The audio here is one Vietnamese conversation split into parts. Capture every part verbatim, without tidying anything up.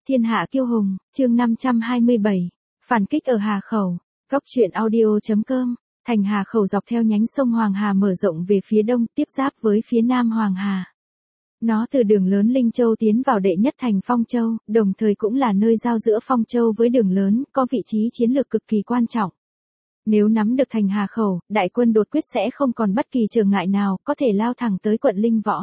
Thiên hạ kiêu hùng, chương năm trăm hai mươi bảy, phản kích ở Hà Khẩu. Góc truyện audio chấm com. Thành Hà Khẩu dọc theo nhánh sông Hoàng Hà mở rộng về phía đông, tiếp giáp với phía nam Hoàng Hà. Nó từ đường lớn Linh Châu tiến vào đệ nhất thành Phong Châu, đồng thời cũng là nơi giao giữa Phong Châu với đường lớn, có vị trí chiến lược cực kỳ quan trọng. Nếu nắm được thành Hà Khẩu, đại quân đột quyết sẽ không còn bất kỳ trở ngại nào, có thể lao thẳng tới quận Linh Võ.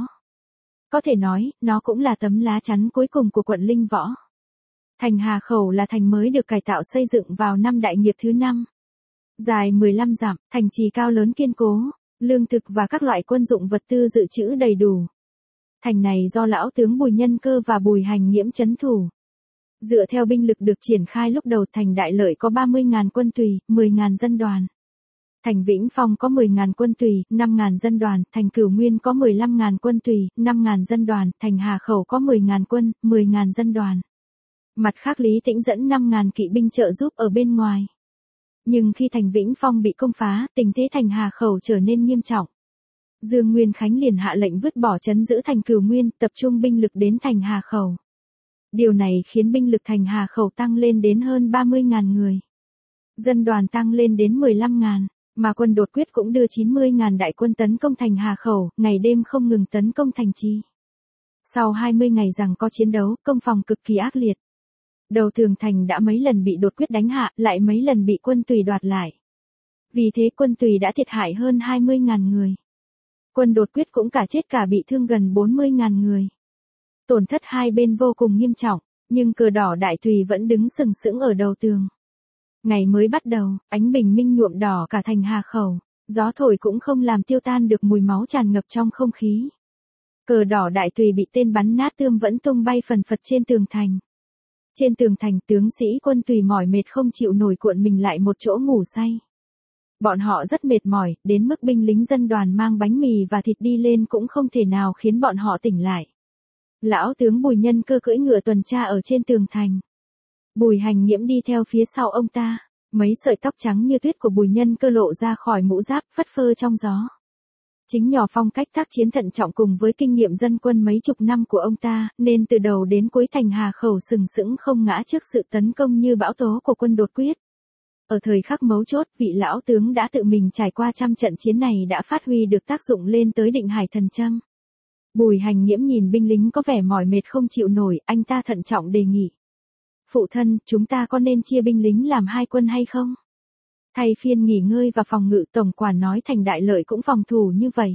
Có thể nói, nó cũng là tấm lá chắn cuối cùng của quận Linh Võ. Thành Hà Khẩu là thành mới được cải tạo xây dựng vào năm Đại Nghiệp thứ năm. Dài mười lăm dặm, thành trì cao lớn kiên cố, lương thực và các loại quân dụng vật tư dự trữ đầy đủ. Thành này do lão tướng Bùi Nhân Cơ và Bùi Hành Nghiễm trấn thủ. Dựa theo binh lực được triển khai lúc đầu, thành Đại Lợi có ba mươi nghìn quân tùy, mười nghìn dân đoàn. Thành Vĩnh Phong có mười nghìn quân tùy, năm nghìn dân đoàn, thành Cửu Nguyên có mười lăm nghìn quân tùy, năm nghìn dân đoàn, thành Hà Khẩu có mười nghìn quân, mười nghìn dân đoàn. Mặt khác Lý Tĩnh dẫn năm nghìn kỵ binh trợ giúp ở bên ngoài. Nhưng khi thành Vĩnh Phong bị công phá, tình thế thành Hà Khẩu trở nên nghiêm trọng. Dương Nguyên Khánh liền hạ lệnh vứt bỏ trấn giữ thành Cửu Nguyên, tập trung binh lực đến thành Hà Khẩu. Điều này khiến binh lực thành Hà Khẩu tăng lên đến hơn ba mươi nghìn người. Dân đoàn tăng lên đến mười lăm nghìn, mà quân đột quyết cũng đưa chín mươi nghìn đại quân tấn công thành Hà Khẩu, ngày đêm không ngừng tấn công thành trì. Sau hai mươi ngày giằng co chiến đấu, công phòng cực kỳ ác liệt. Đầu tường thành đã mấy lần bị đột quyết đánh hạ, lại mấy lần bị quân tùy đoạt lại. Vì thế quân tùy đã thiệt hại hơn hai mươi nghìn người. Quân đột quyết cũng cả chết cả bị thương gần bốn mươi nghìn người. Tổn thất hai bên vô cùng nghiêm trọng, nhưng cờ đỏ đại tùy vẫn đứng sừng sững ở đầu tường. Ngày mới bắt đầu, ánh bình minh nhuộm đỏ cả thành Hà Khẩu, gió thổi cũng không làm tiêu tan được mùi máu tràn ngập trong không khí. Cờ đỏ đại tùy bị tên bắn nát tươm vẫn tung bay phần phật trên tường thành. Trên tường thành, tướng sĩ quân tùy mỏi mệt không chịu nổi cuộn mình lại một chỗ ngủ say. Bọn họ rất mệt mỏi, đến mức binh lính dân đoàn mang bánh mì và thịt đi lên cũng không thể nào khiến bọn họ tỉnh lại. Lão tướng Bùi Nhân Cơ cưỡi ngựa tuần tra ở trên tường thành. Bùi Hành Nghiễm đi theo phía sau ông ta, mấy sợi tóc trắng như tuyết của Bùi Nhân Cơ lộ ra khỏi mũ giáp, phất phơ trong gió. Chính nhờ phong cách tác chiến thận trọng cùng với kinh nghiệm dân quân mấy chục năm của ông ta, nên từ đầu đến cuối thành Hà Khẩu sừng sững không ngã trước sự tấn công như bão tố của quân đột quyết. Ở thời khắc mấu chốt, vị lão tướng đã tự mình trải qua trăm trận chiến này đã phát huy được tác dụng lên tới định hải thần châm. Bùi Hành Nghiễm nhìn binh lính có vẻ mỏi mệt không chịu nổi, anh ta thận trọng đề nghị. Phụ thân, chúng ta có nên chia binh lính làm hai quân hay không? Thay phiên nghỉ ngơi và phòng ngự, tổng quản nói thành Đại Lợi cũng phòng thủ như vậy.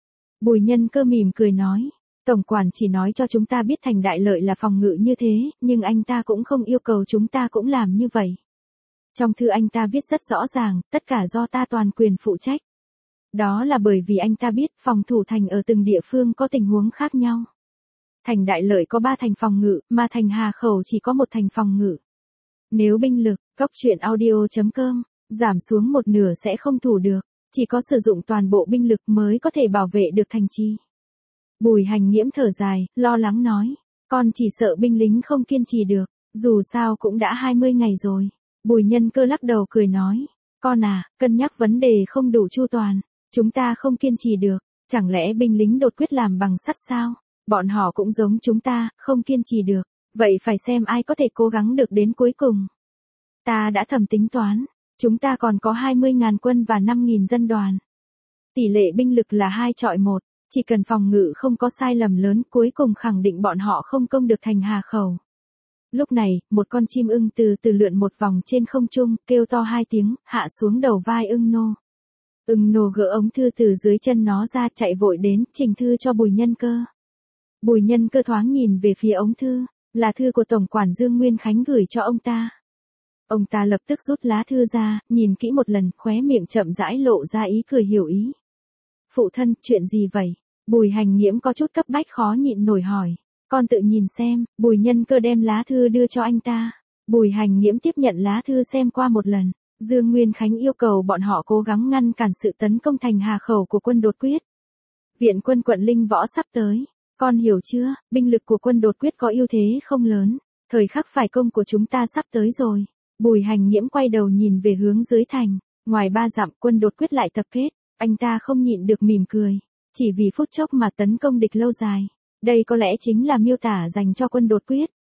Bùi Nhân Cơ mỉm cười nói, tổng quản chỉ nói cho chúng ta biết thành Đại Lợi là phòng ngự như thế, nhưng anh ta cũng không yêu cầu chúng ta cũng làm như vậy. Trong thư anh ta viết rất rõ ràng, tất cả do ta toàn quyền phụ trách. Đó là bởi vì anh ta biết phòng thủ thành ở từng địa phương có tình huống khác nhau. Thành Đại Lợi có ba thành phòng ngự, mà thành Hà Khẩu chỉ có một thành phòng ngự. Nếu binh lực, góc truyện audio chấm com, giảm xuống một nửa sẽ không thủ được, chỉ có sử dụng toàn bộ binh lực mới có thể bảo vệ được thành trì. Bùi Hành Nghiễm thở dài, lo lắng nói, con chỉ sợ binh lính không kiên trì được, dù sao cũng đã hai mươi ngày rồi. Bùi Nhân Cơ lắc đầu cười nói, con à, cân nhắc vấn đề không đủ chu toàn, chúng ta không kiên trì được, chẳng lẽ binh lính đột quyết làm bằng sắt sao? Bọn họ cũng giống chúng ta, không kiên trì được, vậy phải xem ai có thể cố gắng được đến cuối cùng. Ta đã thầm tính toán, chúng ta còn có hai mươi nghìn quân và năm nghìn dân đoàn. Tỷ lệ binh lực là hai chọi một, chỉ cần phòng ngự không có sai lầm lớn, cuối cùng khẳng định bọn họ không công được thành Hà Khẩu. Lúc này, một con chim ưng từ từ lượn một vòng trên không trung, kêu to hai tiếng, hạ xuống đầu vai ưng nô. Ưng nô gỡ ống thư từ dưới chân nó ra, chạy vội đến, trình thư cho Bùi Nhân Cơ. Bùi Nhân Cơ thoáng nhìn về phía ống thư, là thư của tổng quản Dương Nguyên Khánh gửi cho ông ta. Ông ta lập tức rút lá thư ra, nhìn kỹ một lần, khóe miệng chậm rãi lộ ra ý cười hiểu ý. Phụ thân, chuyện gì vậy? Bùi Hành Nghiễm có chút cấp bách khó nhịn nổi hỏi. Con tự nhìn xem. Bùi Nhân Cơ đem lá thư đưa cho anh ta. Bùi Hành Nghiễm tiếp nhận lá thư xem qua một lần. Dương Nguyên Khánh yêu cầu bọn họ cố gắng ngăn cản sự tấn công thành Hà Khẩu của quân đột quyết. Viện quân quận Linh Võ sắp tới. Con hiểu chưa, binh lực của quân đột quyết có ưu thế không lớn. Thời khắc phải công của chúng ta sắp tới rồi. Bùi Hành Nghiễm quay đầu nhìn về hướng dưới thành. Ngoài ba dặm, quân đột quyết lại tập kết. Anh ta không nhịn được mỉm cười. Chỉ vì phút chốc mà tấn công địch lâu dài. Đây có lẽ chính là miêu tả dành cho quân đột quyết.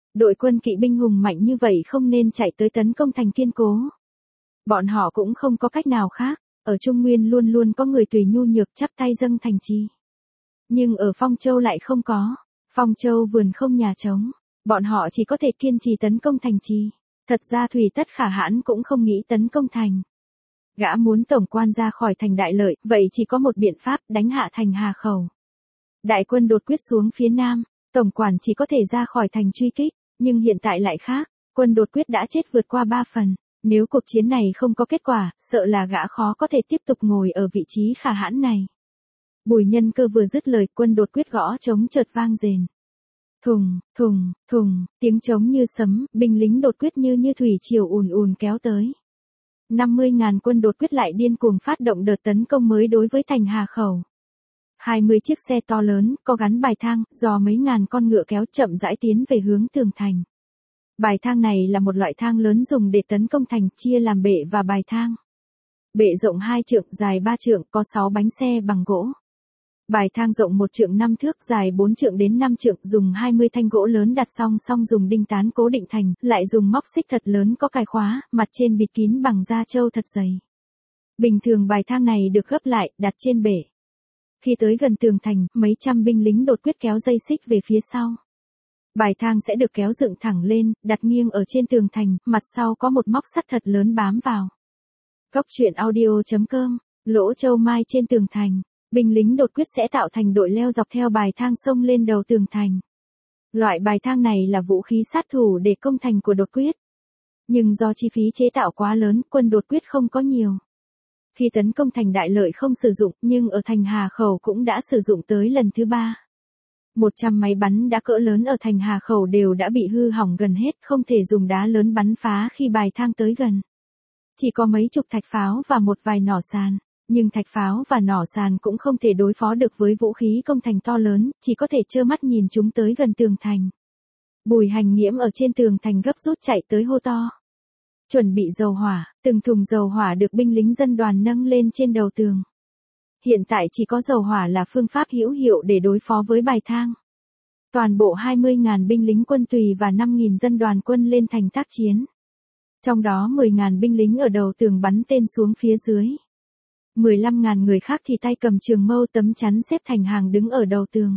Đội quân kỵ binh hùng mạnh như vậy không nên chạy tới tấn công thành kiên cố. Bọn họ cũng không có cách nào khác, ở Trung Nguyên luôn luôn có người tùy nhu nhược chắp tay dâng thành trì. Nhưng ở Phong Châu lại không có, Phong Châu vườn không nhà trống, bọn họ chỉ có thể kiên trì tấn công thành trì. Thật ra Thủy Tất Khả Hãn cũng không nghĩ tấn công thành. Gã muốn tổng quan ra khỏi thành Đại Lợi, vậy chỉ có một biện pháp, đánh hạ thành Hà Khẩu. Đại quân đột quyết xuống phía nam, tổng quản chỉ có thể ra khỏi thành truy kích, nhưng hiện tại lại khác, quân đột quyết đã chết vượt qua ba phần. Nếu cuộc chiến này không có kết quả, sợ là gã khó có thể tiếp tục ngồi ở vị trí Khả Hãn này. Bùi Nhân Cơ vừa dứt lời, quân đột quyết gõ trống chợt vang rền. Thùng, thùng, thùng, tiếng trống như sấm, binh lính đột quyết như như thủy triều ùn ùn kéo tới. năm mươi ngàn quân đột quyết lại điên cuồng phát động đợt tấn công mới đối với thành Hà Khẩu. hai mươi chiếc xe to lớn, có gắn bài thang, do mấy ngàn con ngựa kéo chậm rãi tiến về hướng tường thành. Bài thang này là một loại thang lớn dùng để tấn công thành, chia làm bệ và bài thang. Bệ rộng hai trượng, dài ba trượng, có sáu bánh xe bằng gỗ. Bài thang rộng một trượng năm thước, dài bốn trượng đến năm trượng, dùng hai mươi thanh gỗ lớn đặt song song dùng đinh tán cố định thành, lại dùng móc xích thật lớn có cài khóa, mặt trên bịt kín bằng da trâu thật dày. Bình thường bài thang này được gấp lại, đặt trên bệ. Khi tới gần tường thành, mấy trăm binh lính đột quyết kéo dây xích về phía sau. Bài thang sẽ được kéo dựng thẳng lên, đặt nghiêng ở trên tường thành, mặt sau có một móc sắt thật lớn bám vào. Góc truyện audio chấm com, lỗ châu mai trên tường thành, binh lính đột quyết sẽ tạo thành đội leo dọc theo bài thang xông lên đầu tường thành. Loại bài thang này là vũ khí sát thủ để công thành của đột quyết. Nhưng do chi phí chế tạo quá lớn, quân đột quyết không có nhiều. Khi tấn công thành Đại Lợi không sử dụng, nhưng ở thành Hà Khẩu cũng đã sử dụng tới lần thứ ba. một trăm máy bắn đá cỡ lớn ở thành Hà Khẩu đều đã bị hư hỏng gần hết, không thể dùng đá lớn bắn phá khi bài thang tới gần. Chỉ có mấy chục thạch pháo và một vài nỏ sàn, nhưng thạch pháo và nỏ sàn cũng không thể đối phó được với vũ khí công thành to lớn, chỉ có thể trơ mắt nhìn chúng tới gần tường thành. Bùi Hành Nghiễm ở trên tường thành gấp rút chạy tới hô to. Chuẩn bị dầu hỏa, từng thùng dầu hỏa được binh lính dân đoàn nâng lên trên đầu tường. Hiện tại chỉ có dầu hỏa là phương pháp hữu hiệu để đối phó với bài thang. Toàn bộ hai mươi ngàn binh lính quân tùy và năm nghìn dân đoàn quân lên thành tác chiến. Trong đó mười ngàn binh lính ở đầu tường bắn tên xuống phía dưới. mười lăm ngàn người khác thì tay cầm trường mâu tấm chắn xếp thành hàng đứng ở đầu tường.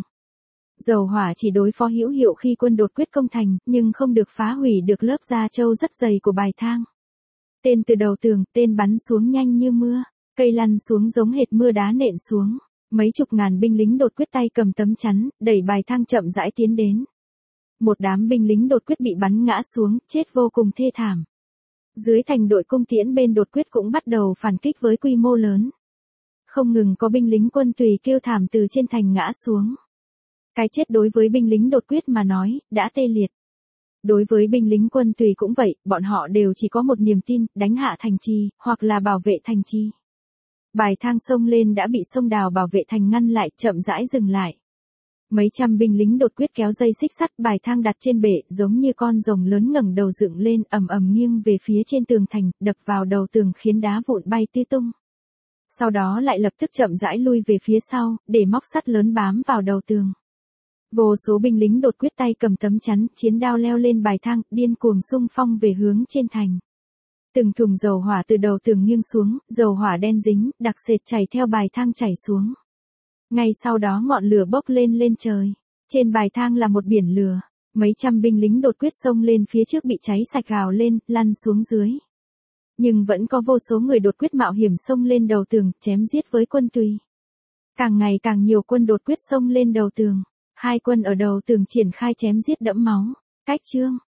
Dầu hỏa chỉ đối phó hữu hiệu khi quân đột quyết công thành, nhưng không được phá hủy được lớp da trâu rất dày của bài thang. Tên từ đầu tường, tên bắn xuống nhanh như mưa, cây lăn xuống giống hệt mưa đá nện xuống. Mấy chục ngàn binh lính đột quyết tay cầm tấm chắn, đẩy bài thang chậm rãi tiến đến. Một đám binh lính đột quyết bị bắn ngã xuống, chết vô cùng thê thảm. Dưới thành đội cung tiễn bên đột quyết cũng bắt đầu phản kích với quy mô lớn. Không ngừng có binh lính quân tùy kêu thảm từ trên thành ngã xuống. Cái chết đối với binh lính đột quyết mà nói, đã tê liệt. Đối với binh lính quân tùy cũng vậy, bọn họ đều chỉ có một niềm tin, đánh hạ thành trì, hoặc là bảo vệ thành trì. Bài thang sông lên đã bị sông đào bảo vệ thành ngăn lại, chậm rãi dừng lại. Mấy trăm binh lính đột quyết kéo dây xích sắt bài thang đặt trên bệ, giống như con rồng lớn ngẩng đầu dựng lên, ầm ầm nghiêng về phía trên tường thành, đập vào đầu tường khiến đá vụn bay tứ tung. Sau đó lại lập tức chậm rãi lui về phía sau, để móc sắt lớn bám vào đầu tường. Vô số binh lính đột quyết tay cầm tấm chắn, chiến đao leo lên bài thang, điên cuồng xung phong về hướng trên thành. Từng thùng dầu hỏa từ đầu tường nghiêng xuống, dầu hỏa đen dính, đặc sệt chảy theo bài thang chảy xuống. Ngay sau đó ngọn lửa bốc lên lên trời. Trên bài thang là một biển lửa. Mấy trăm binh lính đột quyết xông lên phía trước bị cháy sạch gào lên, lăn xuống dưới. Nhưng vẫn có vô số người đột quyết mạo hiểm xông lên đầu tường, chém giết với quân tùy. Càng ngày càng nhiều quân đột quyết xông lên đầu tường. Hai quân ở đầu tường triển khai chém giết đẫm máu. Cách chương